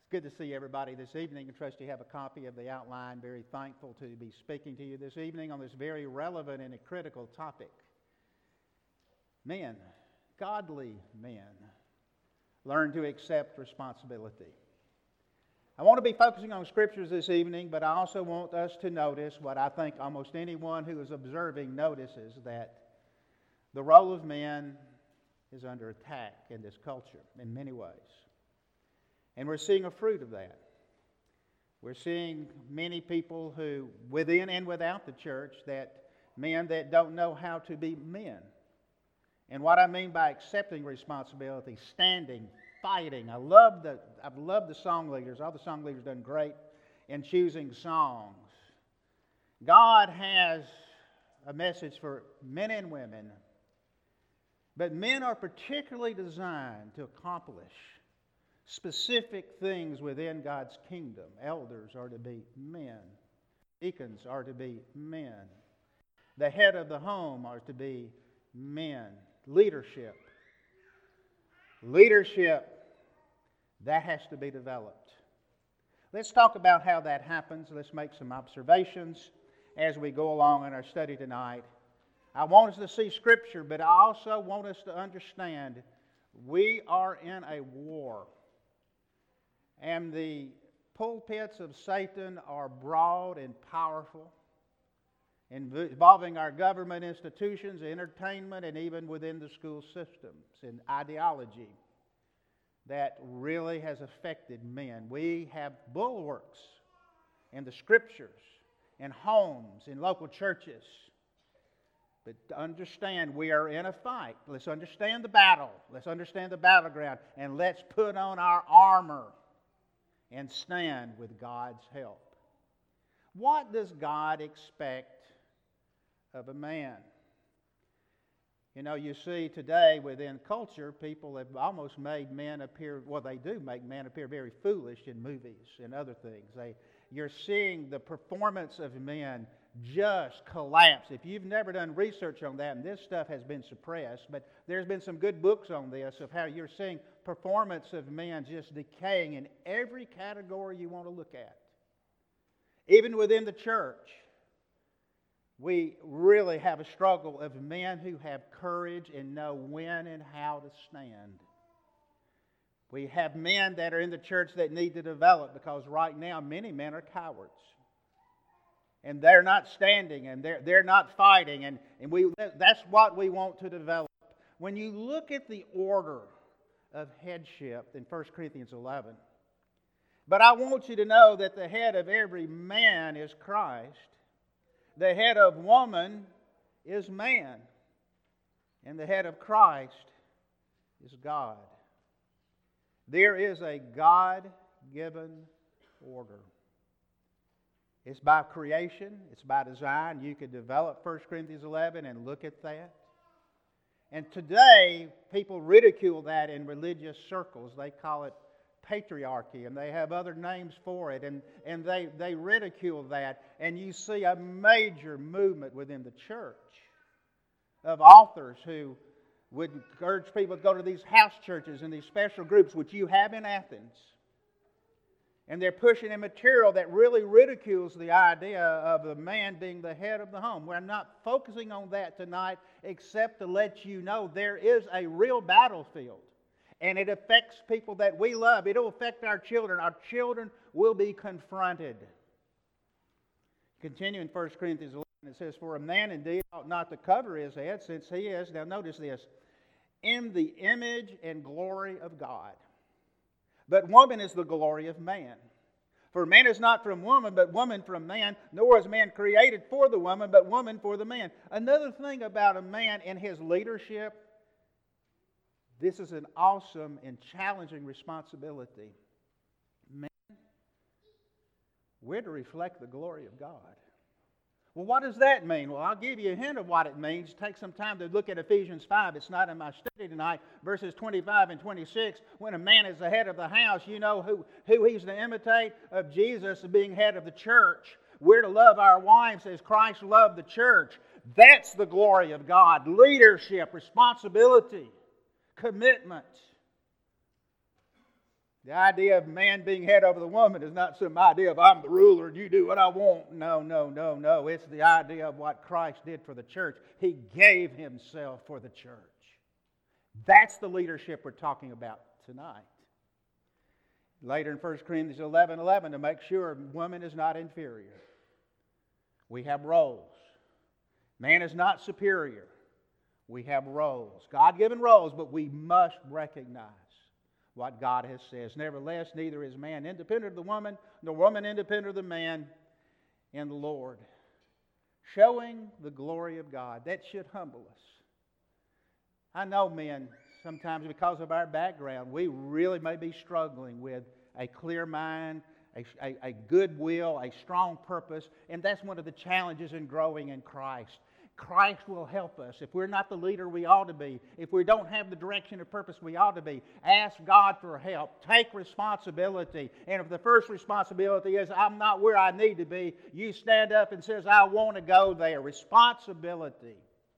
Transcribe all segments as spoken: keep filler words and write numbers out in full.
It's good to see everybody this evening. I trust you have a copy of the outline. Very thankful to be speaking to you this evening on this very relevant and a critical topic. Men, godly men, learn to accept responsibility. I want to be focusing on scriptures this evening, but I also want us to notice what I think almost anyone who is observing notices, that the role of men is under attack in this culture in many ways. And we're seeing a fruit of that. We're seeing many people who, within and without the church, that men that don't know how to be men. And what I mean by accepting responsibility, standing, fighting. I love the I've loved the song leaders. All the song leaders done great in choosing songs. God has a message for men and women, but men are particularly designed to accomplish specific things within God's kingdom. Elders are to be men. Deacons are to be men. The head of the home are to be men. Leadership. Leadership, that has to be developed. Let's talk about how that happens. Let's make some observations as we go along in our study tonight. I want us to see Scripture, but I also want us to understand we are in a war. And the pulpits of Satan are broad and powerful, involving our government institutions, entertainment, and even within the school systems and ideology that really has affected men. We have bulwarks in the Scriptures, in homes, in local churches. But to understand we are in a fight. Let's understand the battle. Let's understand the battleground. And let's put on our armor and stand with God's help. What does God expect of a man? You know, you see today within culture, people have almost made men appear, well, they do make men appear very foolish in movies and other things. They, you're seeing the performance of men just collapse. If you've never done research on that, and this stuff has been suppressed, but there's been some good books on this of how you're seeing performance of men just decaying in every category you want to look at. Even within the church, we really have a struggle of men who have courage and know when and how to stand. We have men that are in the church that need to develop, because right now many men are cowards. And they're not standing, and they're, they're not fighting, and, and we that's what we want to develop. When you look at the order of headship in First Corinthians eleven, but I want you to know that the head of every man is Christ. The head of woman is man. And the head of Christ is God. There is a God-given order. It's by creation. It's by design. You could develop First Corinthians eleven and look at that. And today, people ridicule that in religious circles. They call it patriarchy, and they have other names for it, and, and they, they ridicule that. And you see a major movement within the church of authors who would urge people to go to these house churches and these special groups, which you have in Athens. And they're pushing a material that really ridicules the idea of the man being the head of the home. We're not focusing on that tonight, except to let you know there is a real battlefield. And it affects people that we love. It will affect our children. Our children will be confronted. Continue in First Corinthians eleven, it says, "For a man indeed ought not to cover his head, since he is," now notice this, "in the image and glory of God. But woman is the glory of man. For man is not from woman, but woman from man. Nor is man created for the woman, but woman for the man." Another thing about a man in his leadership, this is an awesome and challenging responsibility. Men, we're to reflect the glory of God. Well, what does that mean? Well, I'll give you a hint of what it means. Take some time to look at Ephesians five. It's not in my study tonight. Verses twenty-five and twenty-six. When a man is the head of the house, you know who, who he's to imitate of Jesus being head of the church. We're to love our wives as Christ loved the church. That's the glory of God. Leadership, responsibility, commitment. The idea of man being head over the woman is not some idea of I'm the ruler and you do what I want. No, no, no, no. It's the idea of what Christ did for the church. He gave Himself for the church. That's the leadership we're talking about tonight. Later in First Corinthians eleven eleven, to make sure woman is not inferior. We have roles. Man is not superior. We have roles. God-given roles, but we must recognize what God has said. Nevertheless, neither is man independent of the woman, nor woman independent of the man in the Lord. Showing the glory of God. That should humble us. I know men, sometimes because of our background, we really may be struggling with a clear mind, a, a, a good will, a strong purpose, and that's one of the challenges in growing in Christ. Christ will help us. If we're not the leader we ought to be, if we don't have the direction or purpose we ought to be, ask God for help. Take responsibility. And if the first responsibility is, I'm not where I need to be, you stand up and says, I want to go there. Responsibility.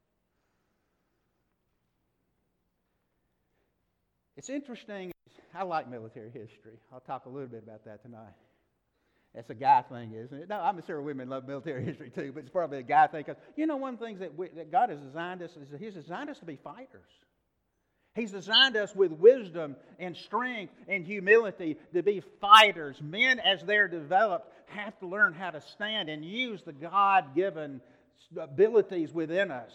It's interesting. I like military history. I'll talk a little bit about that tonight. That's a guy thing, isn't it? No, I'm sure women love military history too, but it's probably a guy thing. Because you know, one of the things that, we, that God has designed us is that He's designed us to be fighters. He's designed us with wisdom and strength and humility to be fighters. Men, as they're developed, have to learn how to stand and use the God-given abilities within us.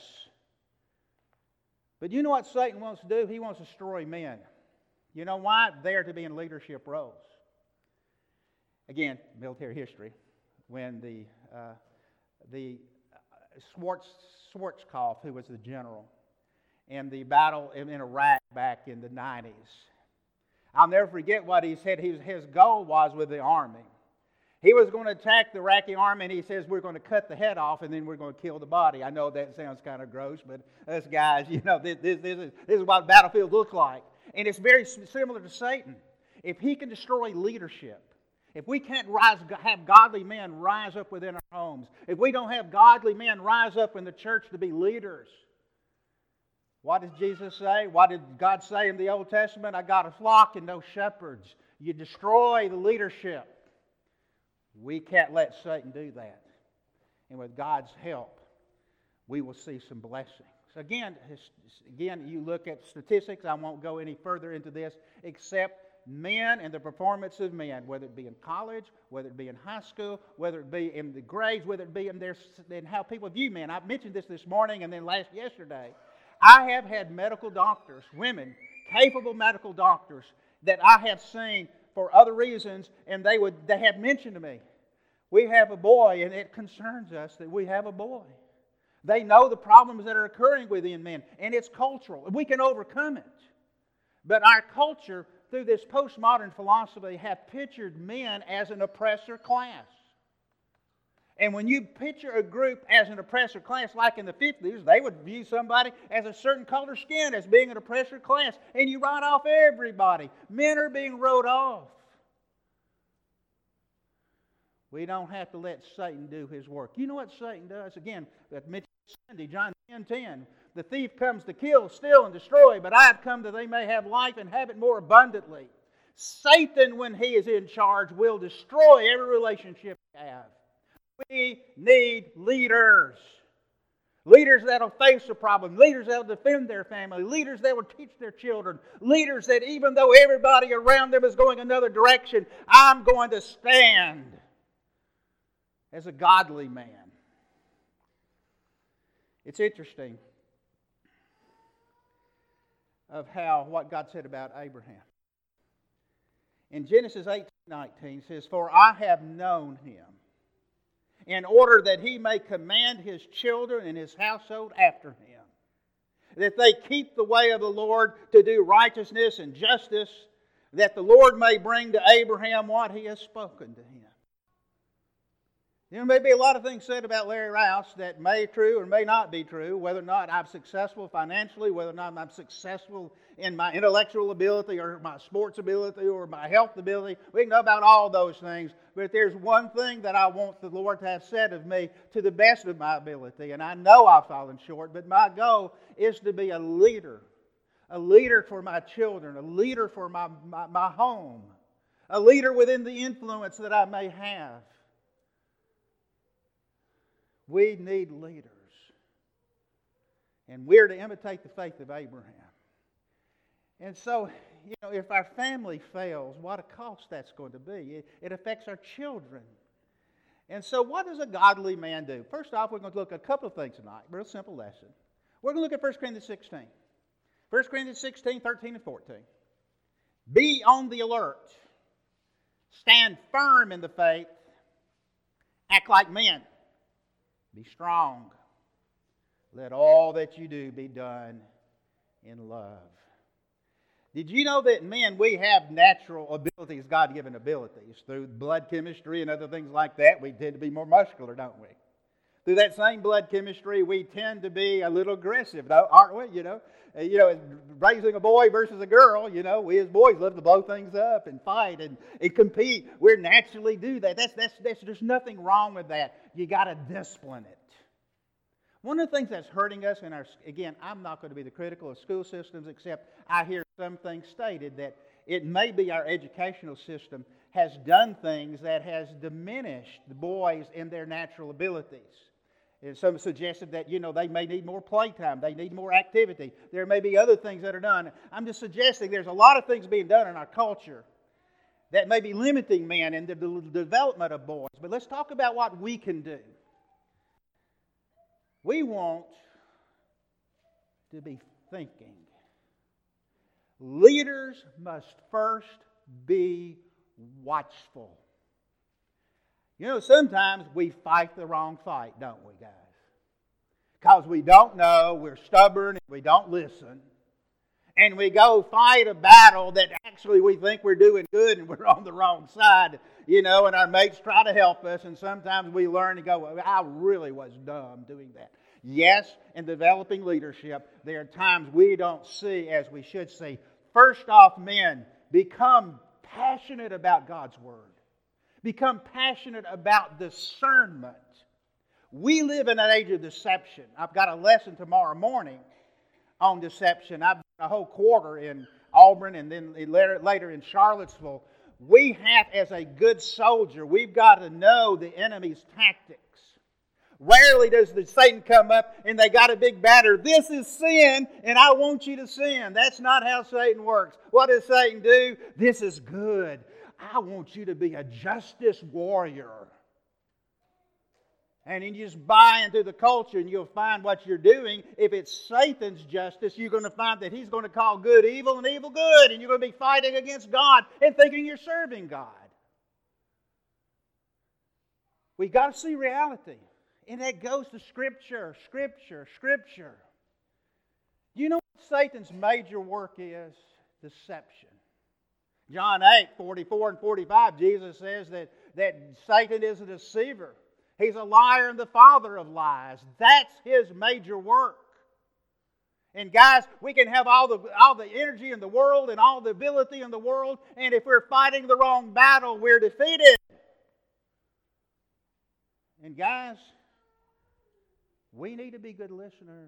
But you know what Satan wants to do? He wants to destroy men. You know why? They are to be in leadership roles. Again, military history. When the uh, the Schwartz, Schwarzkopf, who was the general, in the battle in Iraq back in the nineties, I'll never forget what he said. His, his goal was with the army. He was going to attack the Iraqi army, and he says, we're going to cut the head off, and then we're going to kill the body. I know that sounds kind of gross, but us guys, you know, this, this, this, is, this is what battlefields look like. And it's very similar to Satan. If he can destroy leadership, if we can't rise, have godly men rise up within our homes, if we don't have godly men rise up in the church to be leaders, what did Jesus say? What did God say in the Old Testament? I got a flock and no shepherds. You destroy the leadership. We can't let Satan do that. And with God's help, we will see some blessings. Again, again, you look at statistics. I won't go any further into this except men and the performance of men, whether it be in college, whether it be in high school, whether it be in the grades, whether it be in, their, in how people view men. I've mentioned this this morning and then last yesterday. I have had medical doctors, women, capable medical doctors that I have seen for other reasons, and they would they have mentioned to me, we have a boy, and it concerns us that we have a boy. They know the problems that are occurring within men, and it's cultural. We can overcome it. But our culture, through this postmodern philosophy, have pictured men as an oppressor class. And when you picture a group as an oppressor class, like in the fifties, they would view somebody as a certain color skin as being an oppressor class. And you write off everybody. Men are being wrote off. We don't have to let Satan do his work. You know what Satan does? Again, that mentioned Sunday, John ten ten. The thief comes to kill, steal, and destroy, but I have come that they may have life and have it more abundantly. Satan, when he is in charge, will destroy every relationship we have. We need leaders. Leaders that will face a problem. Leaders that will defend their family. Leaders that will teach their children. Leaders that even though everybody around them is going another direction, I'm going to stand as a godly man. It's interesting of how, what God said about Abraham. In Genesis eighteen nineteen it says, for I have known him, in order that he may command his children and his household after him, that they keep the way of the Lord to do righteousness and justice, that the Lord may bring to Abraham what he has spoken to him. There may be a lot of things said about Larry Rouse that may be true or may not be true, whether or not I'm successful financially, whether or not I'm successful in my intellectual ability or my sports ability or my health ability. We can know about all those things, but there's one thing that I want the Lord to have said of me to the best of my ability, and I know I've fallen short, but my goal is to be a leader, a leader for my children, a leader for my, my, my home. a leader within the influence that I may have. We need leaders. And we're to imitate the faith of Abraham. And so, you know, if our family fails, what a cost that's going to be. It, it affects our children. And so what does a godly man do? First off, we're going to look at a couple of things tonight. Real simple lesson. We're going to look at First Corinthians sixteen. First Corinthians sixteen, thirteen, and fourteen. Be on the alert. Stand firm in the faith. Act like men. Be strong. Let all that you do be done in love. Did you know that men, we have natural abilities, God-given abilities? Through blood chemistry and other things like that, we tend to be more muscular, don't we? Through that same blood chemistry, we tend to be a little aggressive, aren't we? You know, you know, raising a boy versus a girl, you know, we as boys love to blow things up and fight and, and compete. We naturally do that. That's, that's, that's, there's nothing wrong with that. You got to discipline it. One of the things that's hurting us in our, again, I'm not going to be the critical of school systems, except I hear some things stated that it may be our educational system has done things that has diminished the boys in their natural abilities. And some suggested that, you know, they may need more playtime, they need more activity. There may be other things that are done. I'm just suggesting there's a lot of things being done in our culture that may be limiting men in the development of boys. But let's talk about what we can do. We want to be thinking. Leaders must first be watchful. You know, sometimes we fight the wrong fight, don't we, guys? Because we don't know, we're stubborn, and we don't listen. And we go fight a battle that actually we think we're doing good and we're on the wrong side, you know, and our mates try to help us, and sometimes we learn to go, well, I really was dumb doing that. Yes, in developing leadership, there are times we don't see as we should see. First off, men, become passionate about God's Word. Become passionate about discernment. We live in an age of deception. I've got a lesson tomorrow morning on deception. I've done a whole quarter in Auburn and then later in Charlottesville. We have, as a good soldier, we've got to know the enemy's tactics. Rarely does the Satan come up and they got a big banner. This is sin and I want you to sin. That's not how Satan works. What does Satan do? This is good. I want you to be a justice warrior. And then you just buy into the culture and you'll find what you're doing. If it's Satan's justice, you're going to find that he's going to call good evil and evil good. And you're going to be fighting against God and thinking you're serving God. We've got to see reality. And that goes to Scripture, Scripture, Scripture. You know what Satan's major work is? Deception. John eight, forty-four and forty-five, Jesus says that, that Satan is a deceiver. He's a liar and the father of lies. That's his major work. And guys, we can have all the, all the energy in the world and all the ability in the world, and if we're fighting the wrong battle, we're defeated. And guys, we need to be good listeners.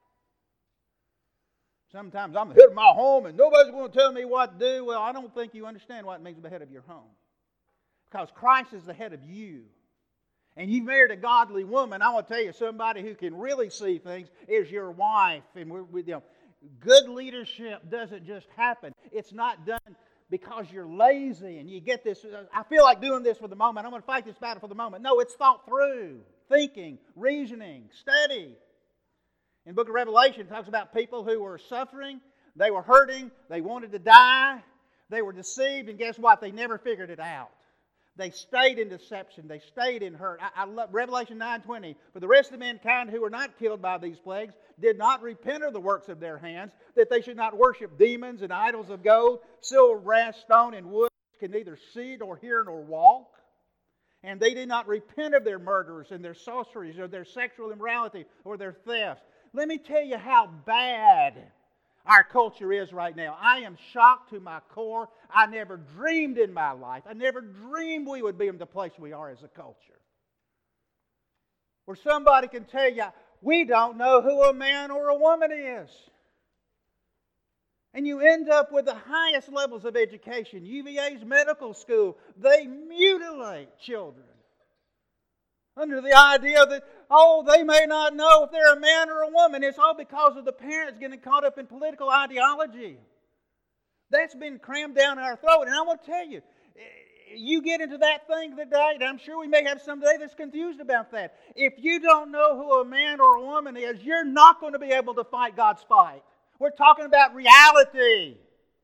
Sometimes I'm the head of my home and nobody's going to tell me what to do. Well, I don't think you understand what it means to be the head of your home. Because Christ is the head of you. And you've married a godly woman. I want to tell you, somebody who can really see things is your wife. And we're, we, you know, good leadership doesn't just happen. It's not done because you're lazy and you get this, I feel like doing this for the moment. I'm going to fight this battle for the moment. No, it's thought through. Thinking, reasoning, study. In the book of Revelation, it talks about people who were suffering, they were hurting, they wanted to die, they were deceived, and guess what? They never figured it out. They stayed in deception. They stayed in hurt. I, I love Revelation nine twenty. For the rest of mankind who were not killed by these plagues did not repent of the works of their hands, that they should not worship demons and idols of gold, silver, brass, stone, and wood, which can neither see nor hear nor walk. And they did not repent of their murders and their sorceries or their sexual immorality or their thefts. Let me tell you how bad our culture is right now. I am shocked to my core. I never dreamed in my life. I never dreamed we would be in the place we are as a culture. Where somebody can tell you, we don't know who a man or a woman is. And you end up with the highest levels of education. U V A's medical school, they mutilate children under the idea that, oh, they may not know if they're a man or a woman. It's all because of the parents getting caught up in political ideology. That's been crammed down our throat. And I want to tell you, you get into that thing today, and I'm sure we may have some today that's confused about that. If you don't know who a man or a woman is, you're not going to be able to fight God's fight. We're talking about reality.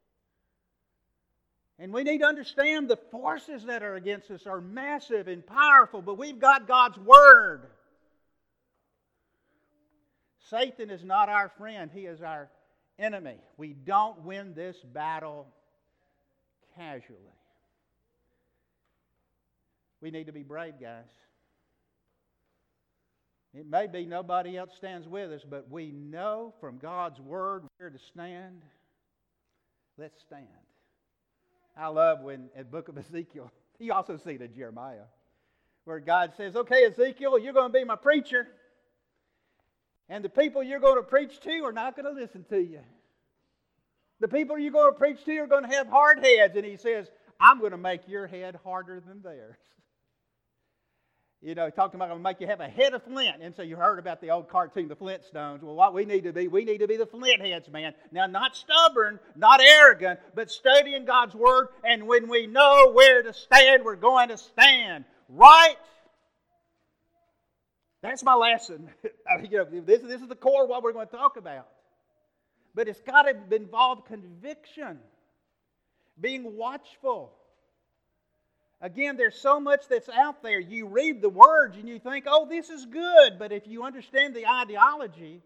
And we need to understand the forces that are against us are massive and powerful, but we've got God's Word. Satan is not our friend. He is our enemy. We don't win this battle casually. We need to be brave, guys. It may be nobody else stands with us, but we know from God's Word where to stand. Let's stand. I love when in the book of Ezekiel, you also see it in Jeremiah, where God says, okay, Ezekiel, you're going to be my preacher. And the people you're going to preach to are not going to listen to you. The people you're going to preach to are going to have hard heads. And he says, I'm going to make your head harder than theirs. You know, talking about going to make you have a head of flint. And so you heard about the old cartoon, the Flintstones. Well, what we need to be, we need to be the flint heads, man. Now, not stubborn, not arrogant, but studying God's Word. And when we know where to stand, we're going to stand. Right? That's my lesson. You know, this, this is the core of what we're going to talk about. But it's got to involve conviction, being watchful. Again, there's so much that's out there. You read the words and you think, oh, this is good. But if you understand the ideology,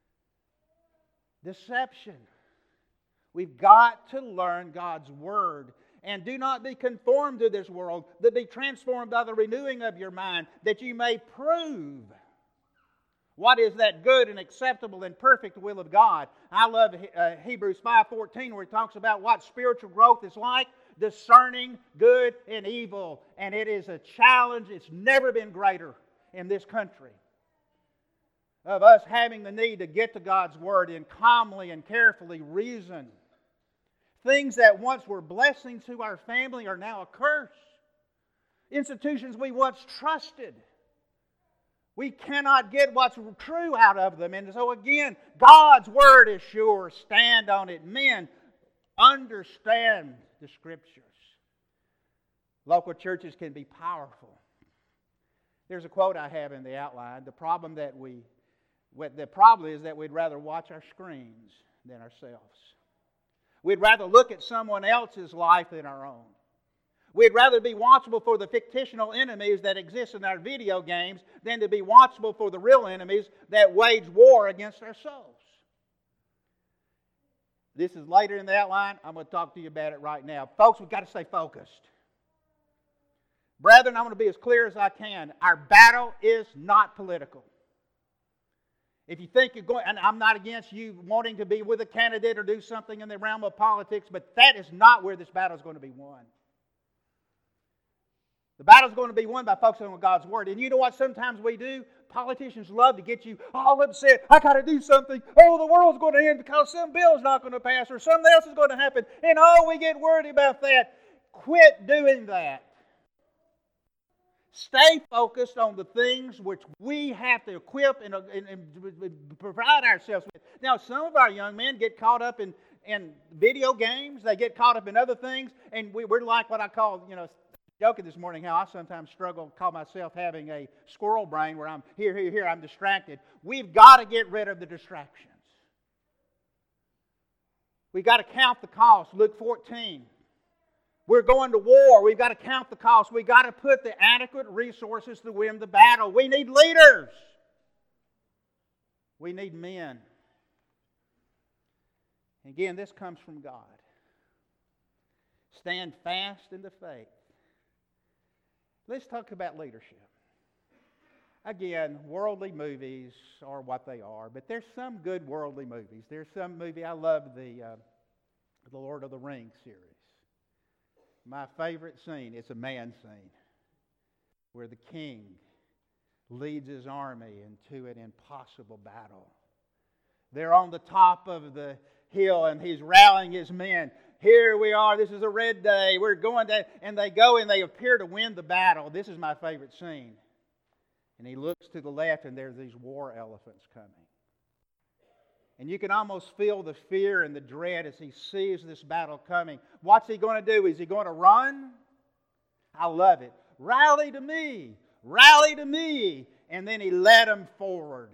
deception. We've got to learn God's Word. And do not be conformed to this world, but be transformed by the renewing of your mind, that you may prove what is that good and acceptable and perfect will of God. I love uh, Hebrews five fourteen, where it talks about what spiritual growth is like. Discerning good and evil. And it is a challenge. It's never been greater in this country. Of us having the need to get to God's Word and calmly and carefully reason. Things that once were blessings to our family are now a curse. Institutions we once trusted, we cannot get what's true out of them. And so again, God's Word is sure. Stand on it. Men, understand the Scriptures. Local churches can be powerful. There's a quote I have in the outline. The problem that we, the problem is that we'd rather watch our screens than ourselves. We'd rather look at someone else's life than our own. We'd rather be watchful for the fictional enemies that exist in our video games than to be watchful for the real enemies that wage war against our souls. This is later in the outline. I'm going to talk to you about it right now. Folks, we've got to stay focused. Brethren, I'm going to be as clear as I can. Our battle is not political. If you think you're going, and I'm not against you wanting to be with a candidate or do something in the realm of politics, but that is not where this battle is going to be won. The battle is going to be won by focusing on God's Word. And you know what sometimes we do? Politicians love to get you all upset. I got to do something. Oh, the world's going to end because some bill's not going to pass or something else is going to happen. And oh, we get worried about that. Quit doing that. Stay focused on the things which we have to equip and, and, and provide ourselves with. Now, some of our young men get caught up in, in video games. They get caught up in other things. And we, we're like what I call, you know, joking this morning how I sometimes struggle, call myself having a squirrel brain where I'm here, here, here, I'm distracted. We've got to get rid of the distractions. We've got to count the cost. Luke fourteen. We're going to war. We've got to count the cost. We've got to put the adequate resources to win the battle. We need leaders. We need men. Again, this comes from God. Stand fast in the faith. Let's talk about leadership. Again, worldly movies are what they are, but there's some good worldly movies. There's some movie, I love the, uh, the Lord of the Rings series. My favorite scene, it's a man scene, where the king leads his army into an impossible battle. They're on the top of the hill, and he's rallying his men. Here we are, this is a red day, we're going to, and they go and they appear to win the battle. This is my favorite scene. And he looks to the left, and there's these war elephants coming. And you can almost feel the fear and the dread as he sees this battle coming. What's he going to do? Is he going to run? I love it. Rally to me! Rally to me! And then he led them forward.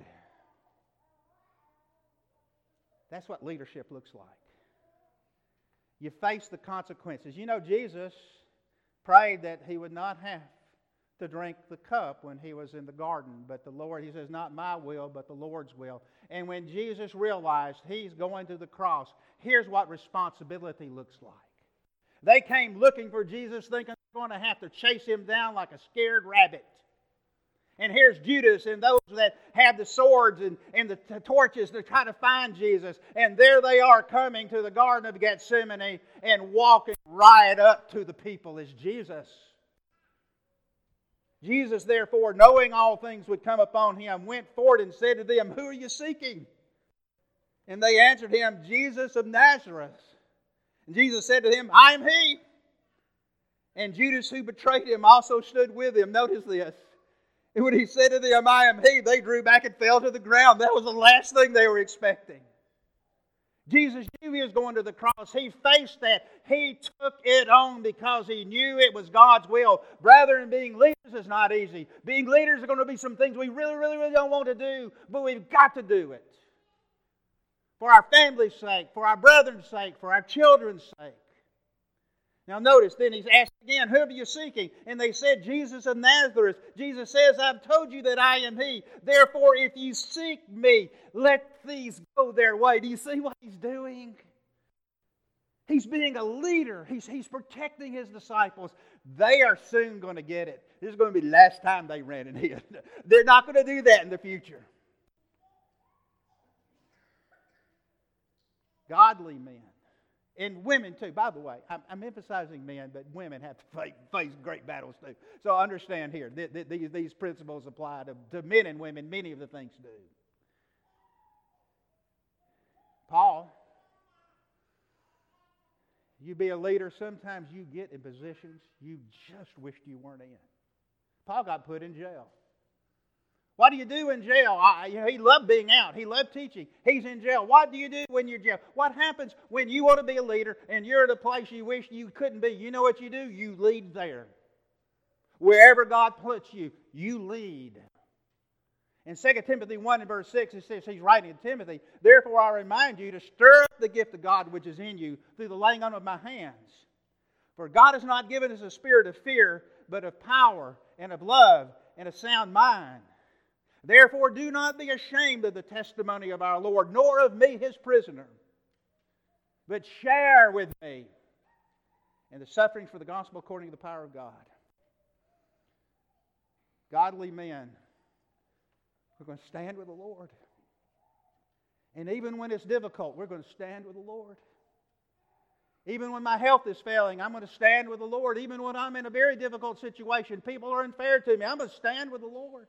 That's what leadership looks like. You face the consequences. You know, Jesus prayed that he would not have to drink the cup when he was in the garden. But the Lord, he says, not my will, but the Lord's will. And when Jesus realized he's going to the cross, here's what responsibility looks like. They came looking for Jesus, thinking they're going to have to chase him down like a scared rabbit. And here's Judas and those that have the swords and, and the t- torches to try to find Jesus. And there they are coming to the Garden of Gethsemane and walking right up to the people as Jesus. Jesus, therefore, knowing all things would come upon him, went forward and said to them, who are you seeking? And they answered him, Jesus of Nazareth. And Jesus said to them, I am he. And Judas, who betrayed him, also stood with him. Notice this. And when he said to them, I am he, they drew back and fell to the ground. That was the last thing they were expecting. Jesus knew he was going to the cross. He faced that. He took it on because he knew it was God's will. Brethren, being leaders is not easy. Being leaders are going to be some things we really, really, really don't want to do, but we've got to do it. For our family's sake, for our brethren's sake, for our children's sake. Now notice, then he's asked again, who are you seeking? And they said, Jesus of Nazareth. Jesus says, I've told you that I am he. Therefore, if you seek me, let these go their way. Do you see what he's doing? He's being a leader. He's, he's protecting his disciples. They are soon going to get it. This is going to be the last time they ran and hid. They're not going to do that in the future. Godly men. And women too. By the way, I'm, I'm emphasizing men, but women have to face, face great battles too. So understand here, th- th- these, these principles apply to, to men and women. Many of the things do. Paul, you be a leader, sometimes you get in positions you just wished you weren't in. Paul got put in jail. What do you do in jail? I, you know, he loved being out. He loved teaching. He's in jail. What do you do when you're in jail? What happens when you want to be a leader and you're at a place you wish you couldn't be? You know what you do? You lead there. Wherever God puts you, you lead. In Second Timothy one and verse six, it says, he's writing to Timothy, therefore I remind you to stir up the gift of God which is in you through the laying on of my hands. For God has not given us a spirit of fear, but of power and of love and a sound mind. Therefore, do not be ashamed of the testimony of our Lord, nor of me, his prisoner, but share with me in the sufferings for the gospel according to the power of God. Godly men are going to stand with the Lord. And even when it's difficult, we're going to stand with the Lord. Even when my health is failing, I'm going to stand with the Lord. Even when I'm in a very difficult situation, people are unfair to me, I'm going to stand with the Lord.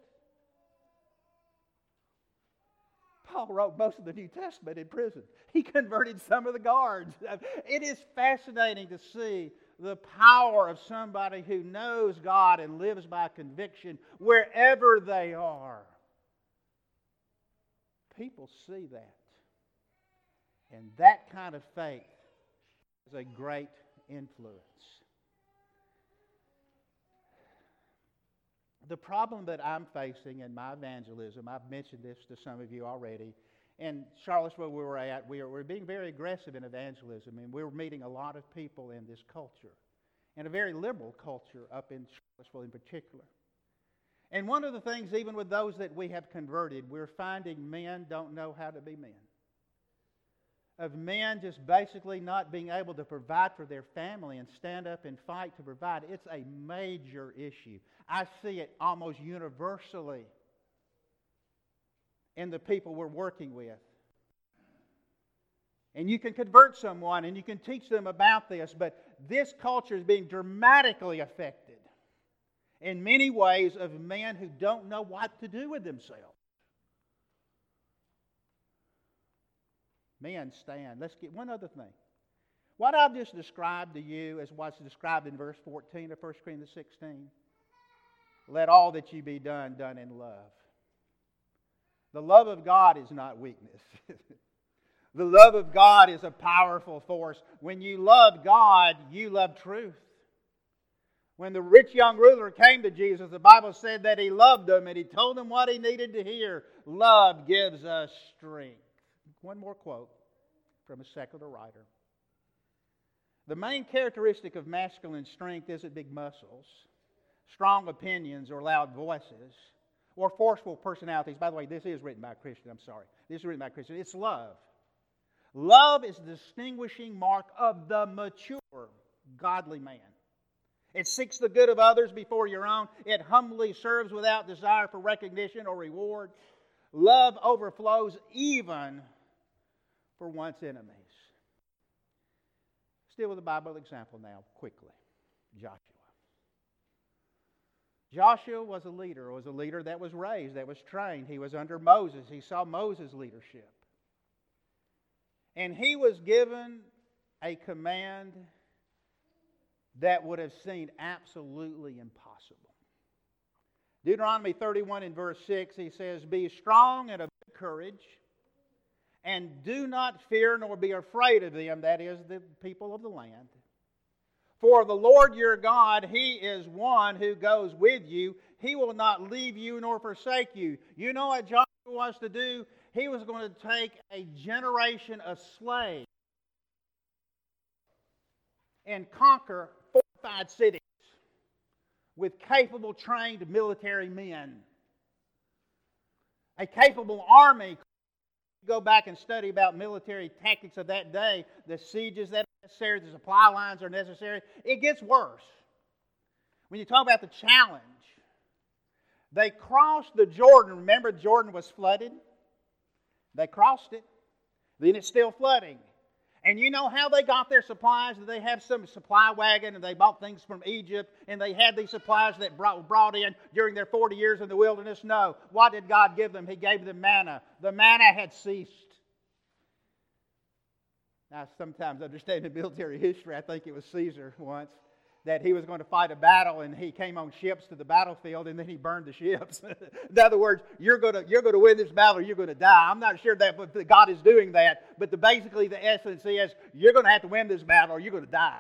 Paul wrote most of the New Testament in prison. He converted some of the guards. It is fascinating to see the power of somebody who knows God and lives by conviction wherever they are. People see that. And that kind of faith is a great influence. The problem that I'm facing in my evangelism, I've mentioned this to some of you already. In Charlottesville, where we're at, we are, we're being very aggressive in evangelism, and we're meeting a lot of people in this culture, and a very liberal culture up in Charlottesville in particular. And one of the things, even with those that we have converted, we're finding men don't know how to be men. Of men just basically not being able to provide for their family and stand up and fight to provide. It's a major issue. I see it almost universally in the people we're working with. And you can convert someone and you can teach them about this, but this culture is being dramatically affected in many ways of men who don't know what to do with themselves. Men, stand. Let's get one other thing. What I've just described to you is what's described in verse fourteen of First Corinthians sixteen. Let all that you be done, done in love. The love of God is not weakness. The love of God is a powerful force. When you love God, you love truth. When the rich young ruler came to Jesus, the Bible said that he loved him and he told him what he needed to hear. Love gives us strength. One more quote from a secular writer. The main characteristic of masculine strength isn't big muscles, strong opinions, or loud voices, or forceful personalities. By the way, this is written by a Christian. I'm sorry. This is written by a Christian. It's love. Love is the distinguishing mark of the mature, godly man. It seeks the good of others before your own. It humbly serves without desire for recognition or reward. Love overflows even for one's enemies. Still with a Bible example now, quickly. Joshua. Joshua was a leader, was a leader that was raised, that was trained. He was under Moses. He saw Moses' leadership. And he was given a command that would have seemed absolutely impossible. Deuteronomy thirty-one in verse six, he says, Be strong and of good courage, and do not fear nor be afraid of them, that is, the people of the land. For the Lord your God, He is one who goes with you. He will not leave you nor forsake you. You know what Joshua was to do? He was going to take a generation of slaves and conquer fortified cities with capable, trained military men. A capable army. Go back and study about military tactics of that day. The sieges that are necessary, the supply lines are necessary. It gets worse. When you talk about the challenge, they crossed the Jordan. Remember, Jordan was flooded. They crossed it. Then it's still flooding. And you know how they got their supplies? They have some supply wagon and they bought things from Egypt and they had these supplies that brought, brought in during their forty years in the wilderness. No. What did God give them? He gave them manna. The manna had ceased. Now, sometimes understanding military history, I think it was Caesar once, that he was going to fight a battle and he came on ships to the battlefield and then he burned the ships. In other words, you're going to, you're going to win this battle or you're going to die. I'm not sure that God is doing that, but the, basically the essence is you're going to have to win this battle or you're going to die.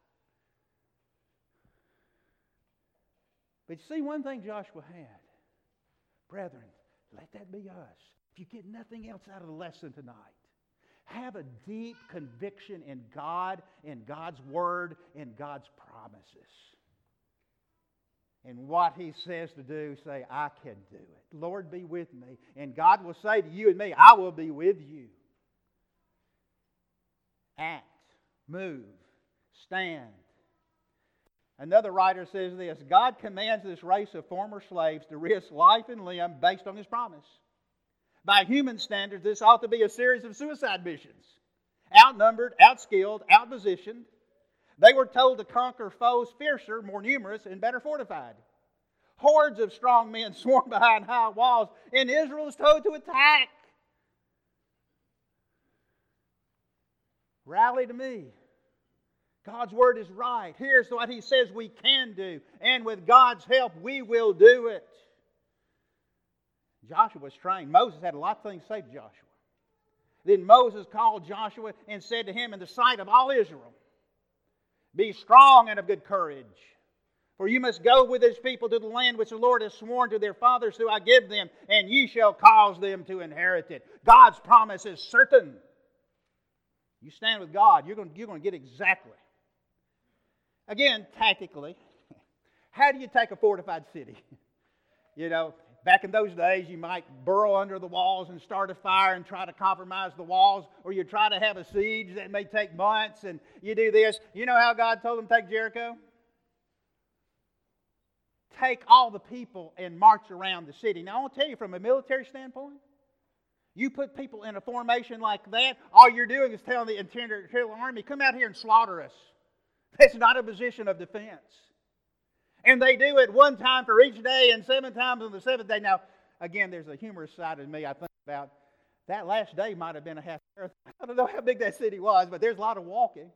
But you see, one thing Joshua had, brethren, let that be us. If you get nothing else out of the lesson tonight, have a deep conviction in God, in God's Word, in God's promises. And what He says to do, say, I can do it. Lord, be with me. And God will say to you and me, I will be with you. Act, move, stand. Another writer says this, God commands this race of former slaves to risk life and limb based on His promise. By human standards, this ought to be a series of suicide missions. Outnumbered, outskilled, outpositioned. They were told to conquer foes fiercer, more numerous, and better fortified. Hordes of strong men swarmed behind high walls, and Israel was told to attack. Rally to me. God's Word is right. Here's what He says we can do. And with God's help, we will do it. Joshua was trained. Moses had a lot of things to say to Joshua. Then Moses called Joshua and said to him in the sight of all Israel, Be strong and of good courage, for you must go with this people to the land which the Lord has sworn to their fathers to I give them, and ye shall cause them to inherit it. God's promise is certain. You stand with God, you're going, you're going to get exactly. Again, tactically, how do you take a fortified city? You know, back in those days, you might burrow under the walls and start a fire and try to compromise the walls, or you try to have a siege that may take months, and you do this. You know how God told them to take Jericho? Take all the people and march around the city. Now, I want to tell you from a military standpoint, you put people in a formation like that, all you're doing is telling the Imperial Army, come out here and slaughter us. That's not a position of defense. And they do it one time for each day and seven times on the seventh day. Now, again, there's a humorous side of me I think about. That last day might have been a half I don't know how big that city was, but there's a lot of walking.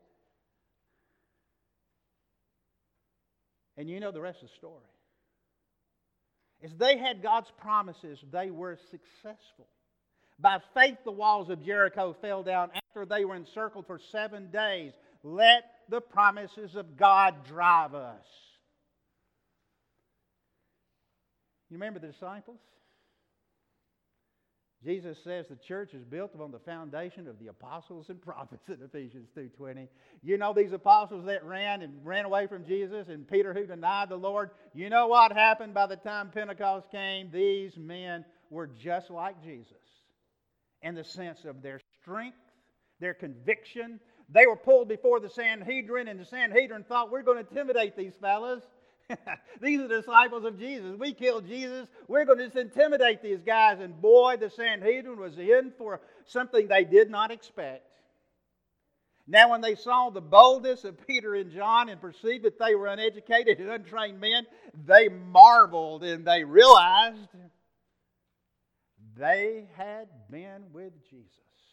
And you know the rest of the story. As they had God's promises, they were successful. By faith, the walls of Jericho fell down after they were encircled for seven days. Let the promises of God drive us. You remember the disciples? Jesus says the church is built upon the foundation of the apostles and prophets in Ephesians two twenty. You know these apostles that ran and ran away from Jesus, and Peter who denied the Lord? You know what happened by the time Pentecost came? These men were just like Jesus in the sense of their strength, their conviction. They were pulled before the Sanhedrin, and the Sanhedrin thought, we're going to intimidate these fellas. These are the disciples of Jesus. We killed Jesus. We're going to just intimidate these guys. And boy, the Sanhedrin was in for something they did not expect. Now when they saw the boldness of Peter and John and perceived that they were uneducated and untrained men, they marveled and they realized they had been with Jesus.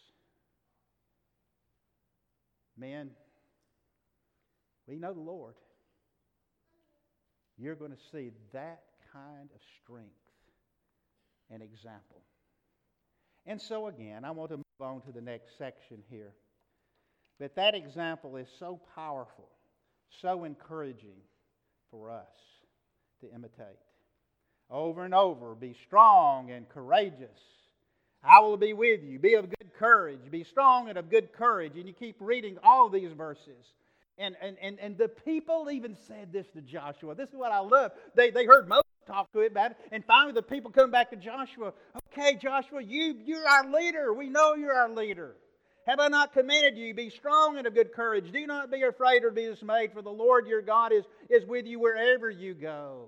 Men, we know the Lord. You're going to see that kind of strength and example. And so again, I want to move on to the next section here. But that example is so powerful, so encouraging for us to imitate. Over and over, be strong and courageous. I will be with you. Be of good courage. Be strong and of good courage. And you keep reading all these verses. And, and, and, and the people even said this to Joshua. This is what I love. They, they heard Moses talk to it about it. And finally the people come back to Joshua. Okay, Joshua, you, you're our leader. We know you're our leader. Have I not commanded you? Be strong and of good courage. Do not be afraid or be dismayed, for the Lord your God is, is with you wherever you go.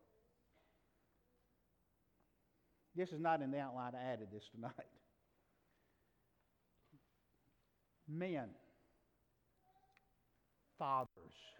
This is not in the outline. I added this tonight. Men. Fathers.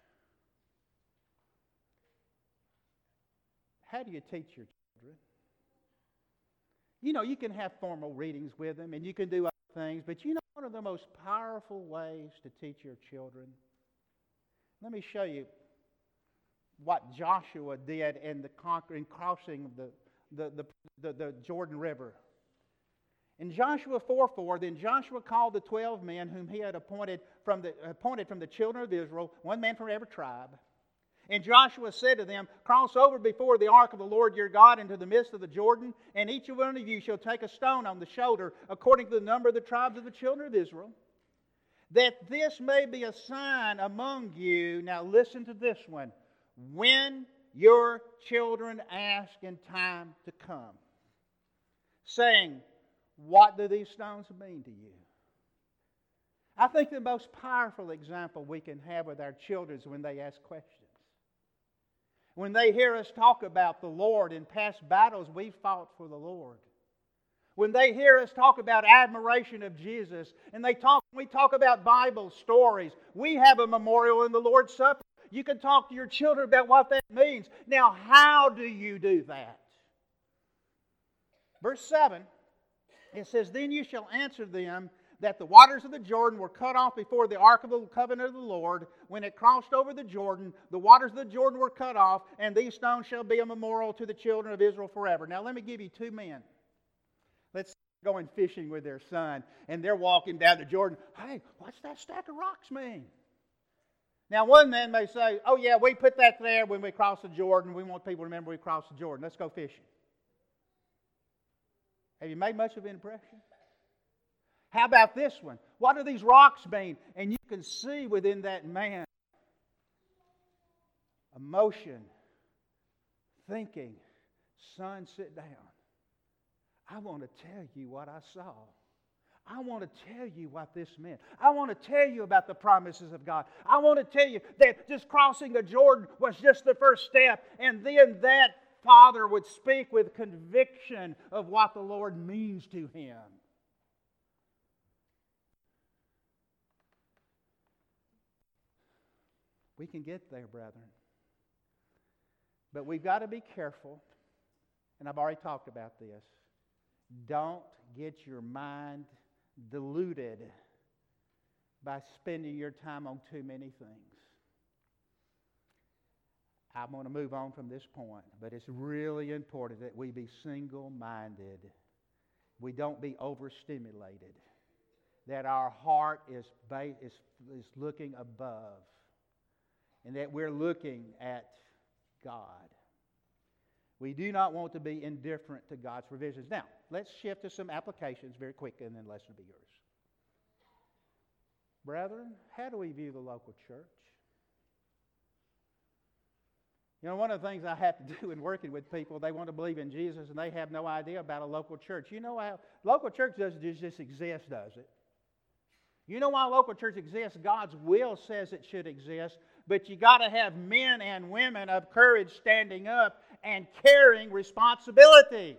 How do you teach your children? You know, you can have formal readings with them and you can do other things, but you know one of the most powerful ways to teach your children? Let me show you what Joshua did in the conquering crossing of the, the, the, the, the Jordan River. In Joshua four four, then Joshua called the twelve men whom he had appointed from the appointed from the children of Israel, one man from every tribe. And Joshua said to them, cross over before the ark of the Lord your God into the midst of the Jordan, and each one of you shall take a stone on the shoulder, according to the number of the tribes of the children of Israel, that this may be a sign among you. Now listen to this one. When your children ask in time to come, saying, what do these stones mean to you? I think the most powerful example we can have with our children is when they ask questions. When they hear us talk about the Lord in past battles we fought for the Lord. When they hear us talk about admiration of Jesus, and they talk, we talk about Bible stories. We have a memorial in the Lord's Supper. You can talk to your children about what that means. Now, how do you do that? Verse seven. It says, then you shall answer them that the waters of the Jordan were cut off before the ark of the covenant of the Lord. When it crossed over the Jordan, the waters of the Jordan were cut off, and these stones shall be a memorial to the children of Israel forever. Now let me give you two men. Let's go going fishing with their son, and they're walking down the Jordan. Hey, what's that stack of rocks mean? Now one man may say, oh yeah, we put that there when we cross the Jordan. We want people to remember we crossed the Jordan. Let's go fishing. Have you made much of an impression? How about this one? What do these rocks mean? And you can see within that man emotion, thinking, son, sit down. I want to tell you what I saw. I want to tell you what this meant. I want to tell you about the promises of God. I want to tell you that just crossing the Jordan was just the first step, and then that father would speak with conviction of what the Lord means to him. We can get there, brethren. But we've got to be careful, and I've already talked about this. Don't get your mind diluted by spending your time on too many things. I'm going to move on from this point, but it's really important that we be single-minded. We don't be overstimulated. That our heart is, ba- is, is looking above. And that we're looking at God. We do not want to be indifferent to God's provisions. Now, let's shift to some applications very quick, and then the lesson will be yours. Brethren, how do we view the local church? You know, one of the things I have to do in working with people, they want to believe in Jesus and they have no idea about a local church. You know how local church doesn't just exist, does it? You know why local church exists? God's will says it should exist, but you got to have men and women of courage standing up and carrying responsibility.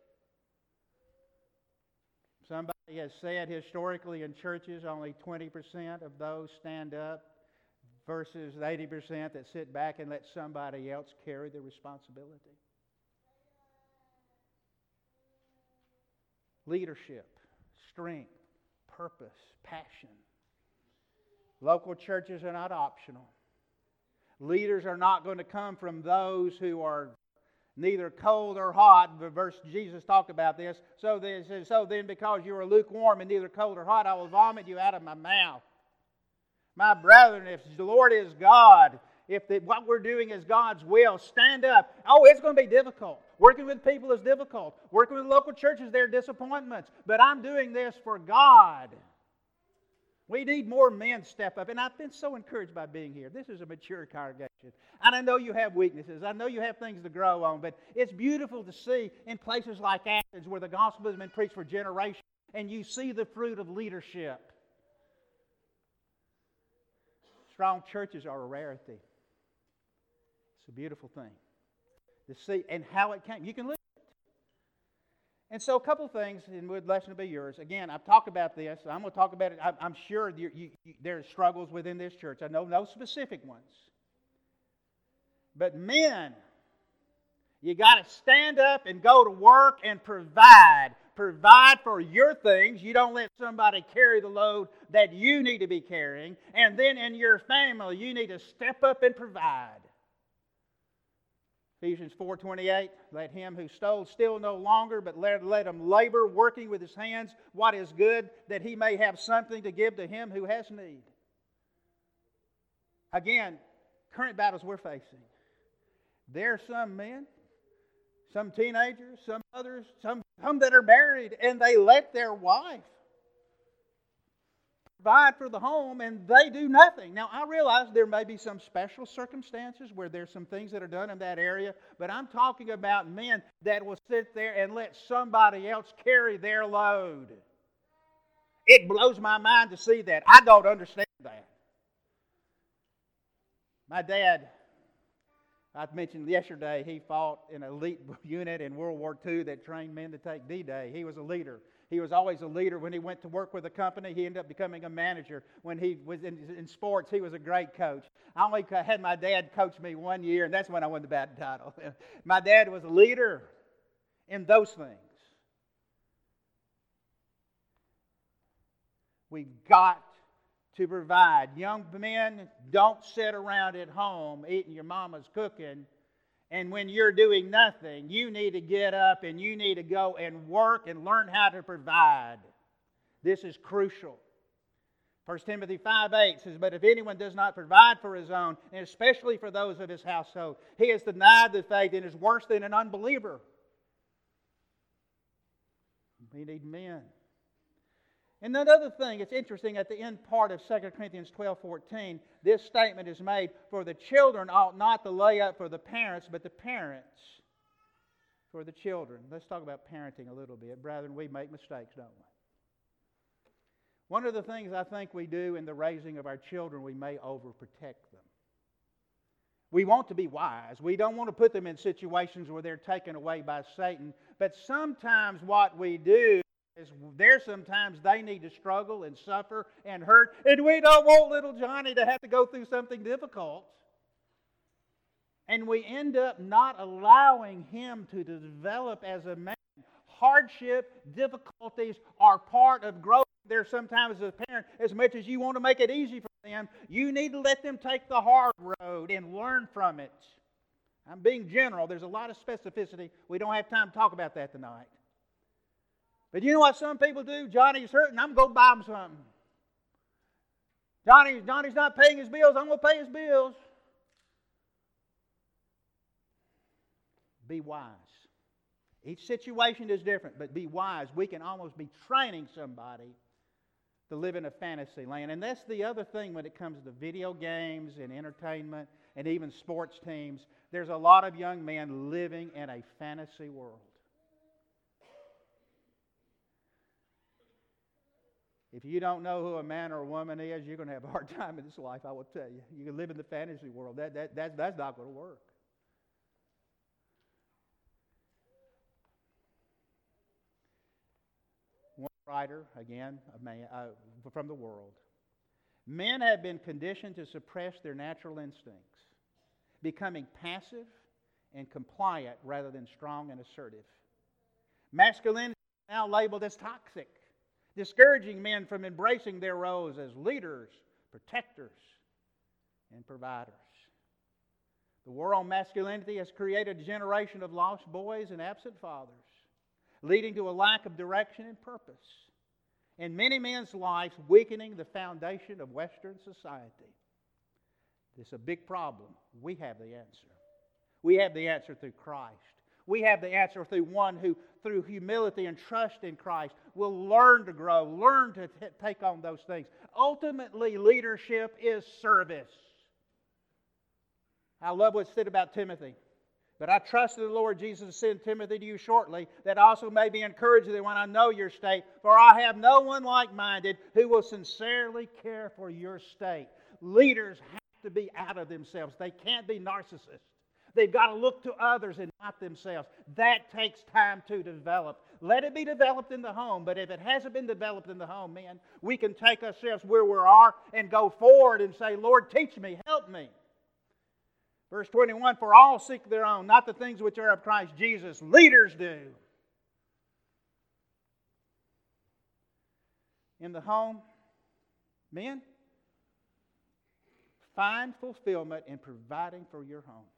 Somebody has said historically in churches only twenty percent of those stand up versus eighty percent that sit back and let somebody else carry the responsibility. Leadership, strength, purpose, passion. Local churches are not optional. Leaders are not going to come from those who are neither cold or hot. The verse Jesus talked about this. So then, so then because you are lukewarm and neither cold or hot, I will vomit you out of my mouth. My brethren, if the Lord is God, if the, what we're doing is God's will, stand up. Oh, it's going to be difficult. Working with people is difficult. Working with local churches, there are disappointments. But I'm doing this for God. We need more men step up. And I've been so encouraged by being here. This is a mature congregation. And I know you have weaknesses. I know you have things to grow on. But it's beautiful to see in places like Athens where the gospel has been preached for generations. And you see the fruit of leadership. Strong churches are a rarity. It's a beautiful thing to see and how it came. You can live it. And so a couple things, and the lesson will be yours. Again, I've talked about this. I'm going to talk about it. I'm sure you, you, you, there are struggles within this church. I know no specific ones. But men, you got to stand up and go to work and provide. Provide for your things. You don't let somebody carry the load that you need to be carrying. And then in your family, you need to step up and provide. Ephesians four twenty-eight, let him who stole steal no longer, but let, let him labor, working with his hands what is good, that he may have something to give to him who has need. Again, current battles we're facing. There are some men, some teenagers, some others, some, some that are married, and they let their wife provide for the home, and they do nothing. Now, I realize there may be some special circumstances where there's some things that are done in that area, but I'm talking about men that will sit there and let somebody else carry their load. It blows my mind to see that. I don't understand that. My dad, I mentioned yesterday, he fought in an elite unit in World War Two that trained men to take D-Day. He was a leader. He was always a leader. When he went to work with a company, he ended up becoming a manager. When he was in, in sports, he was a great coach. I only had my dad coach me one year, and that's when I won the batting title. My dad was a leader in those things. We've got to provide. Young men, don't sit around at home eating your mama's cooking. And when you're doing nothing, you need to get up and you need to go and work and learn how to provide. This is crucial. First Timothy five eight says, but if anyone does not provide for his own, and especially for those of his household, he has denied the faith and is worse than an unbeliever. We need men. And another thing, it's interesting, at the end part of Second Corinthians twelve fourteen, this statement is made, for the children ought not to lay up for the parents, but the parents for the children. Let's talk about parenting a little bit. Brethren, we make mistakes, don't we? One of the things I think we do in the raising of our children, we may overprotect them. We want to be wise. We don't want to put them in situations where they're taken away by Satan. But sometimes what we do is there sometimes they need to struggle and suffer and hurt, and we don't want little Johnny to have to go through something difficult. And we end up not allowing him to develop as a man. Hardship, difficulties are part of growth there sometimes as a parent, as much as you want to make it easy for them, you need to let them take the hard road and learn from it. I'm being general. There's a lot of specificity. We don't have time to talk about that tonight. But you know what some people do? Johnny's hurting. I'm going to buy him something. Johnny, Johnny's not paying his bills. I'm going to pay his bills. Be wise. Each situation is different, but be wise. We can almost be training somebody to live in a fantasy land. And that's the other thing when it comes to video games and entertainment and even sports teams. There's a lot of young men living in a fantasy world. If you don't know who a man or a woman is, you're going to have a hard time in this life, I will tell you. You can live in the fantasy world. That, that, that's, that's not going to work. One writer, again, a man, uh, from the world. Men have been conditioned to suppress their natural instincts, becoming passive and compliant rather than strong and assertive. Masculinity is now labeled as toxic, discouraging men from embracing their roles as leaders, protectors, and providers. The war on masculinity has created a generation of lost boys and absent fathers, leading to a lack of direction and purpose in many men's lives, weakening the foundation of Western society. This is a big problem. We have the answer. We have the answer through Christ. We have the answer through one who, through humility and trust in Christ, will learn to grow, learn to t- take on those things. Ultimately, leadership is service. I love what's said about Timothy. But I trust in the Lord Jesus to send Timothy to you shortly, that also may be encouraged that when I know your state, for I have no one like-minded who will sincerely care for your state. Leaders have to be out of themselves. They can't be narcissists. They've got to look to others and not themselves. That takes time to develop. Let it be developed in the home, but if it hasn't been developed in the home, man, we can take ourselves where we are and go forward and say, Lord, teach me, help me. Verse twenty-one, for all seek their own, not the things which are of Christ Jesus. Leaders do. In the home, men, find fulfillment in providing for your home.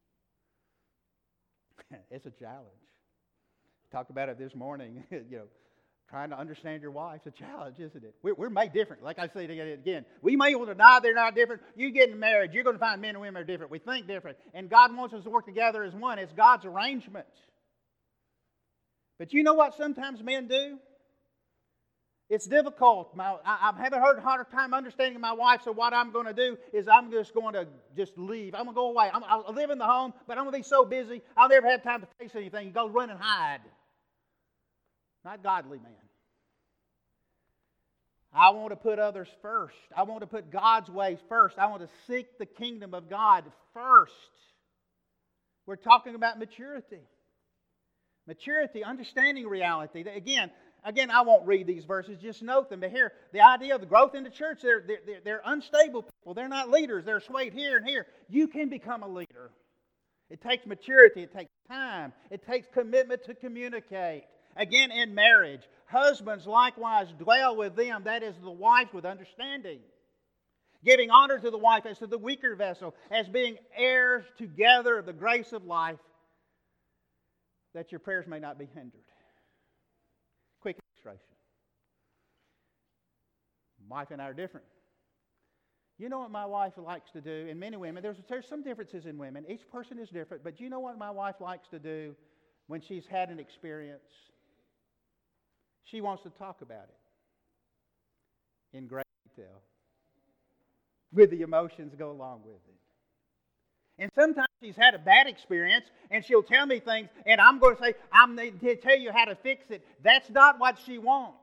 It's a challenge. Talked about it this morning. you know, trying to understand your wife is a challenge, isn't it? We're, we're made different. Like I say again, we may well deny they're not different. You get married, you're going to find men and women are different. We think different, and God wants us to work together as one. It's God's arrangement. But you know what? Sometimes men do. It's difficult. My, I, I'm having a harder time understanding my wife, so what I'm going to do is I'm just going to just leave. I'm going to go away. I'm, I'll live in the home, but I'm going to be so busy, I'll never have time to face anything. You go run and hide. Not godly man. I want to put others first. I want to put God's ways first. I want to seek the kingdom of God first. We're talking about maturity. Maturity, understanding reality. Again, Again, I won't read these verses, just note them. But here, the idea of the growth in the church, they're, they're, they're unstable people. They're not leaders. They're swayed here and here. You can become a leader. It takes maturity. It takes time. It takes commitment to communicate. Again, in marriage, husbands likewise dwell with them, that is, the wife, with understanding. Giving honor to the wife as to the weaker vessel, as being heirs together of the grace of life, that your prayers may not be hindered. Quick illustration. My wife and I are different. You know what my wife likes to do, and many women, there's, there's some differences in women. Each person is different, but you know what my wife likes to do when she's had an experience? She wants to talk about it in great detail, with the emotions go along with it. And sometimes she's had a bad experience, and she'll tell me things, and I'm going to say, I'm going to tell you how to fix it. That's not what she wants.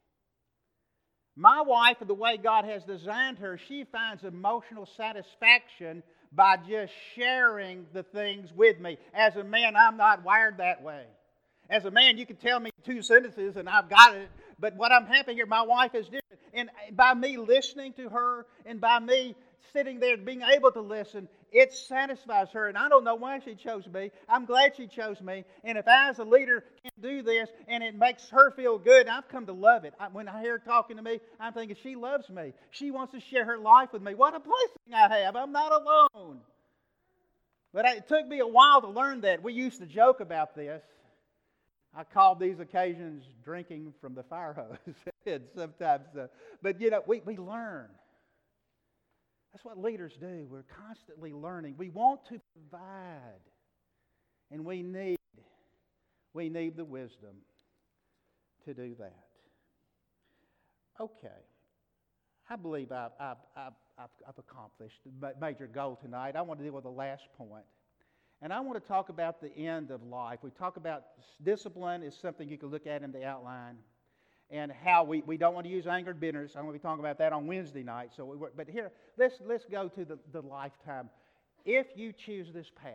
My wife, the way God has designed her, she finds emotional satisfaction by just sharing the things with me. As a man, I'm not wired that way. As a man, you can tell me two sentences, and I've got it. But what I'm happy here, my wife is different. And by me listening to her, and by me sitting there being able to listen, it satisfies her. And I don't know why she chose me. I'm glad she chose me. And if I, as a leader, can do this and it makes her feel good, I've come to love it. I, when I hear her talking to me, I'm thinking, she loves me. She wants to share her life with me. What a blessing I have. I'm not alone. But it took me a while to learn that. We used to joke about this. I called these occasions drinking from the fire hose. and sometimes, uh, but you know, we, we learn. That's what leaders do. We're constantly learning. We want to provide, and we need, we need the wisdom to do that. Okay, I believe I've, I've, I've, I've accomplished the major goal tonight. I want to deal with the last point. And I want to talk about the end of life. We talk about discipline is something you can look at in the outline, and how we, we don't want to use anger and bitterness. I'm going to be talking about that on Wednesday night. So, we, but here, let's let's go to the, the lifetime. If you choose this path,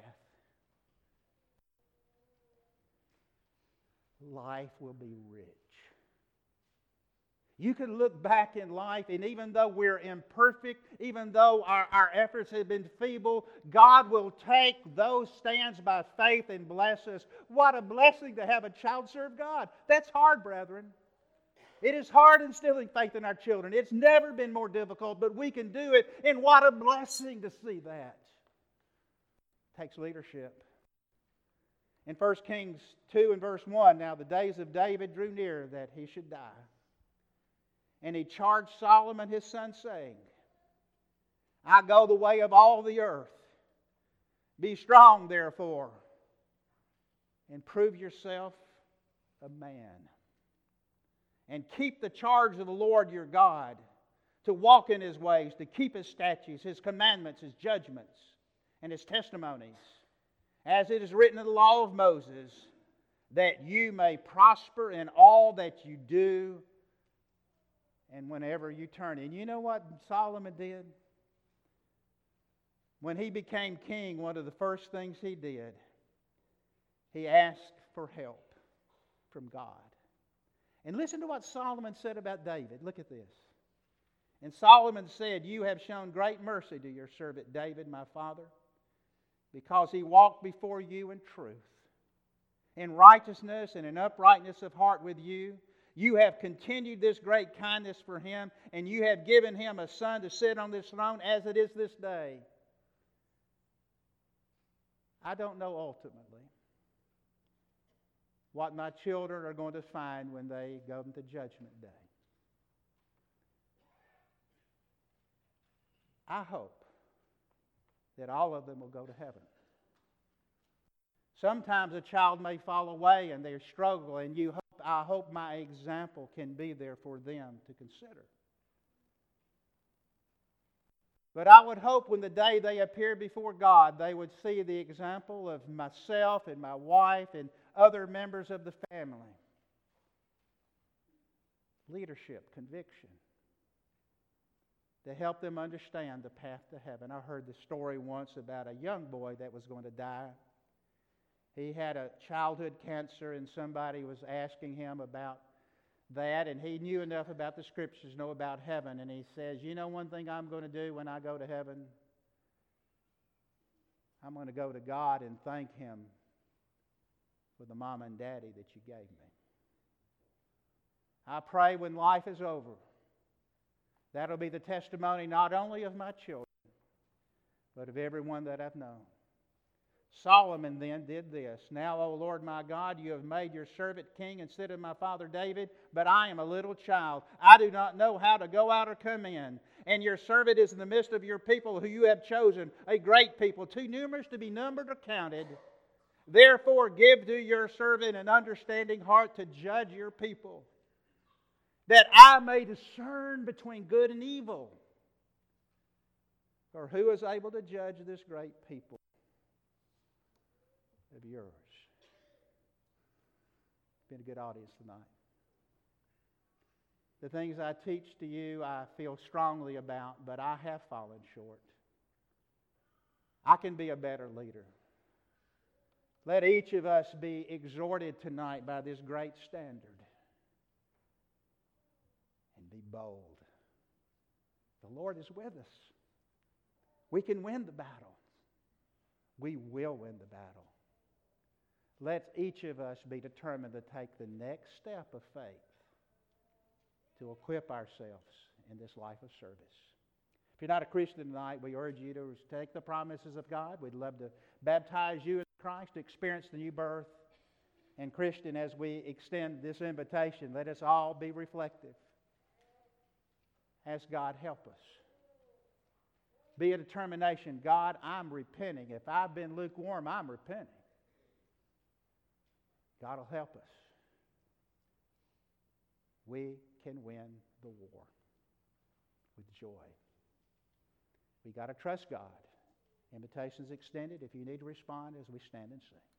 life will be rich. You can look back in life, and even though we're imperfect, even though our, our efforts have been feeble, God will take those stands by faith and bless us. What a blessing to have a child serve God. That's hard, brethren. It is hard instilling faith in our children. It's never been more difficult, but we can do it, and what a blessing to see that. It takes leadership. In First Kings two and verse one, now the days of David drew near that he should die. And he charged Solomon his son, saying, I go the way of all the earth. Be strong, therefore, and prove yourself a man. And keep the charge of the Lord your God, to walk in His ways, to keep His statutes, His commandments, His judgments, and His testimonies, as it is written in the law of Moses, that you may prosper in all that you do, and whenever you turn. And you know what Solomon did? When he became king, one of the first things he did, he asked for help from God. And listen to what Solomon said about David. Look at this. And Solomon said, you have shown great mercy to your servant David, my father, because he walked before you in truth, in righteousness and in uprightness of heart with you. You have continued this great kindness for him, and you have given him a son to sit on this throne as it is this day. I don't know ultimately what my children are going to find when they go into Judgment Day. I hope that all of them will go to heaven. Sometimes a child may fall away and they struggle, and you hope, I hope my example can be there for them to consider. But I would hope when the day they appear before God, they would see the example of myself and my wife and other members of the family. Leadership, conviction, to help them understand the path to heaven. I heard the story once about a young boy that was going to die. He had a childhood cancer, and somebody was asking him about that, and he knew enough about the Scriptures to know about heaven, and he says, you know one thing I'm going to do when I go to heaven? I'm going to go to God and thank Him for the mom and daddy that you gave me. I pray when life is over, that'll be the testimony not only of my children, but of everyone that I've known. Solomon then did this. Now, O Lord my God, you have made your servant king instead of my father David, but I am a little child. I do not know how to go out or come in. And your servant is in the midst of your people who you have chosen, a great people, too numerous to be numbered or counted. Therefore, give to your servant an understanding heart to judge your people, that I may discern between good and evil. For who is able to judge this great people of yours? Been a good audience tonight. The things I teach to you, I feel strongly about, but I have fallen short. I can be a better leader. Let each of us be exhorted tonight by this great standard and be bold. The Lord is with us. We can win the battle. we will win the battle. Let each of us be determined to take the next step of faith to equip ourselves in this life of service. If you're not a Christian tonight, we urge you to take the promises of God. We'd love to baptize you in Christ, to experience the new birth. And Christian, as we extend this invitation, let us all be reflective. Ask God, help us. Be a determination. God, I'm repenting. If I've been lukewarm, I'm repenting. God will help us. We can win the war with joy. We got to trust God. Invitations extended if you need to respond as we stand and sing.